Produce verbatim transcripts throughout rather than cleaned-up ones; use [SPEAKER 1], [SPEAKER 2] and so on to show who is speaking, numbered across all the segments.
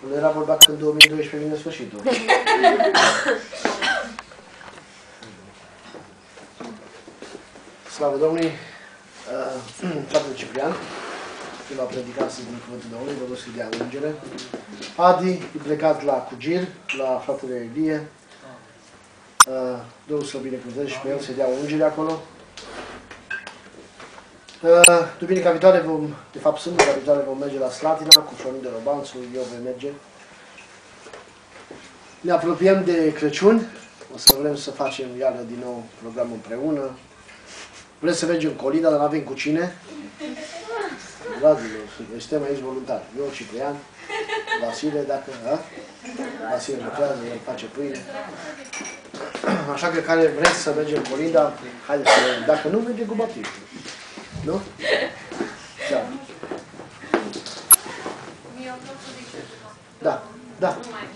[SPEAKER 1] Nu era vorba că în două mii doisprezece vine sfârșitul. Slavă Domnului! Fratele Ciprian, el a predicat astăzi din Cuvântul Domnului, vă rog să-i dea ungere. Adi e plecat la Cugir, la fratele Elie. Domnul să-l binecuvânteze și pe el să-i dea ungere acolo. Duminica viitoare vom, de fapt sâmbătă viitoare vom merge la Slatina cu Florin de Robanțu, eu voi merge. Ne apropiem de Crăciun, o să vrem să facem iară din nou programul împreună. Vrem să mergem Colina, dar nu avem cu cine. Dragilor, noi suntem aici voluntari. Eu, Ciprian, Vasile, dacă... A? Vasile lucrează, el face pâine. Așa că care vreți să mergem Colinda, haideți să vedem. Dacă nu, mergem cu baptismul. Nu? Da. Da, da.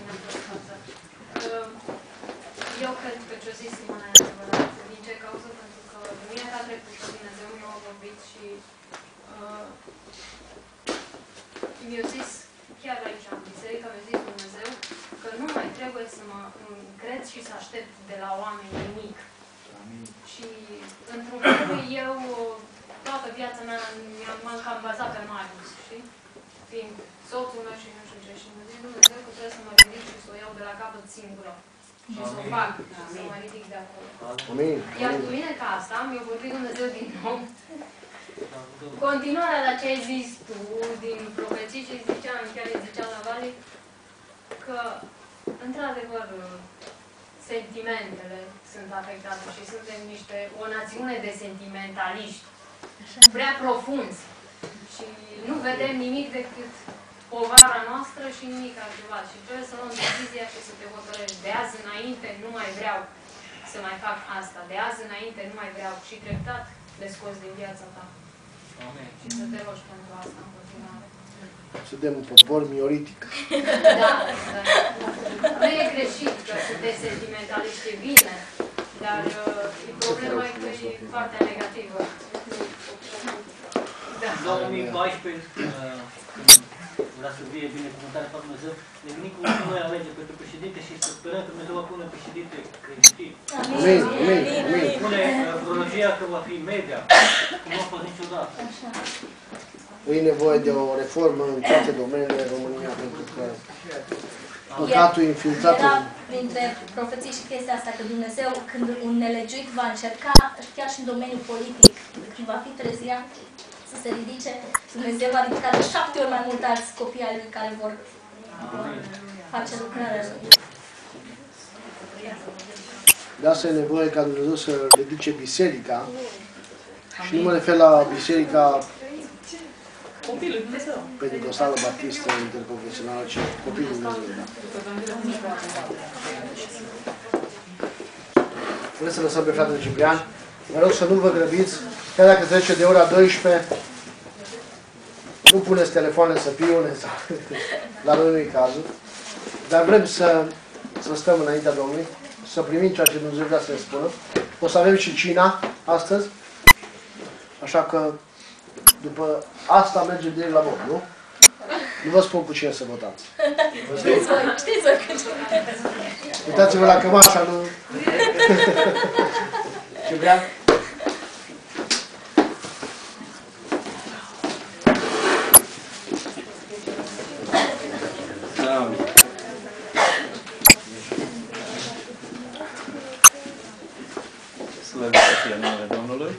[SPEAKER 2] Eu cred că ce-o zis Simona e adevărat. Din ce cauză? Pentru că duminica trecută Dumnezeu mi-a vorbit și uh, mi-a zis, chiar aici în biserică, mi-a zis Dumnezeu că nu mai trebuie să mă încred și să aștept de la oameni nimic. Și într-un fel eu toată viața mea m-am cam bazat pe Marius, știi? Fiind soțul meu și nu știu ce. Și mi-a zis Dumnezeu că trebuie să mă ridic și să o iau de la capăt singură. Și să o fac, să mă ridic de acolo. Iar cu mine ca asta, mi-a vorbit Dumnezeu din nou. Continuarea la ce ai zis tu, din profeții, și ziceam, chiar îi ziceam la Vali, că, într-adevăr, sentimentele sunt afectate și suntem niște, o națiune de sentimentaliști, prea profunzi. Și nu vedem nimic decât povara noastră și nimic altceva. Și trebuie să luăm decizia și să te hotărăști. De azi înainte nu mai vreau să mai fac asta. De azi înainte nu mai vreau. Și treptat le scoți din viața ta. Amen. Și să te rogi pentru asta în continuare.
[SPEAKER 1] Suntem un popor mioritic.
[SPEAKER 2] Da, da. Nu e greșit că sunteți sentimentaliști, e bine. Dar uh, problema e că e partea negativă. Da.
[SPEAKER 3] două mii paisprezece, când vrea să fie binecuvântarea pe Dumnezeu, ne gândim cum noi alege pentru președinte și să sperăm că Dumnezeu va pune președinte creștin.
[SPEAKER 1] Amin, amin, amin.
[SPEAKER 3] Spune prorogia că va fi media, cum nu a fost niciodată.
[SPEAKER 1] E nevoie de o reformă în toate domeniile în România, pentru că păcatul infiltrat.
[SPEAKER 4] Era printre profeții și chestia asta, că Dumnezeu, când un nelegiuit va încerca, chiar și în domeniul politic, când va fi trezian, să se ridice, Dumnezeu va ridica de șapte ori mai mult alți copii ai lui care vor face lucrarea lui.
[SPEAKER 1] De asta e nevoie ca Dumnezeu să ridice biserica. Și nu mă refer la biserica Pentecostală Baptistă Interconfesională, ci copilul Dumnezeu. Da. Vreți să lăsăm pe fratele Ciprian? Vă rog să nu vă grăbiți. Chiar dacă trece de ora douăsprezece, nu puneți telefoane să piune sau la noi nu-i cazul. Dar vrem să, să stăm înaintea Domnului, să primim ceea ce Dumnezeu vrea să ne spună. O să avem și cina astăzi. Așa că după asta mergem direct la vot, nu? Nu vă spun cu cine să votați.
[SPEAKER 4] Știți voi, știți voi că
[SPEAKER 1] uitați-vă la cămașa, nu? Ciprian?
[SPEAKER 5] Slăvit să fie numele Domnului.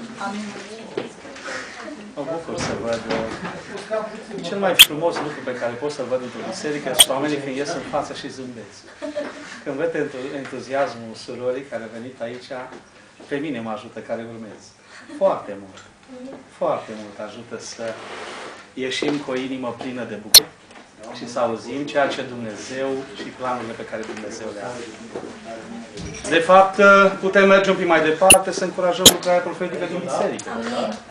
[SPEAKER 5] Mă bucur să văd cel mai frumos lucru pe care pot să-l văd într-o biserică sunt oamenii când ies în față și zâmbesc. Când văd entuziasmul surorii care a venit aici, pe mine mă ajută care urmez. Foarte mult. Foarte mult ajută să ieșim cu o inimă plină de bucurie și să auzim ceea ce Dumnezeu și planurile pe care Dumnezeu le are. De fapt, putem merge un pic mai departe să încurajăm lucrarea profetică din biserică.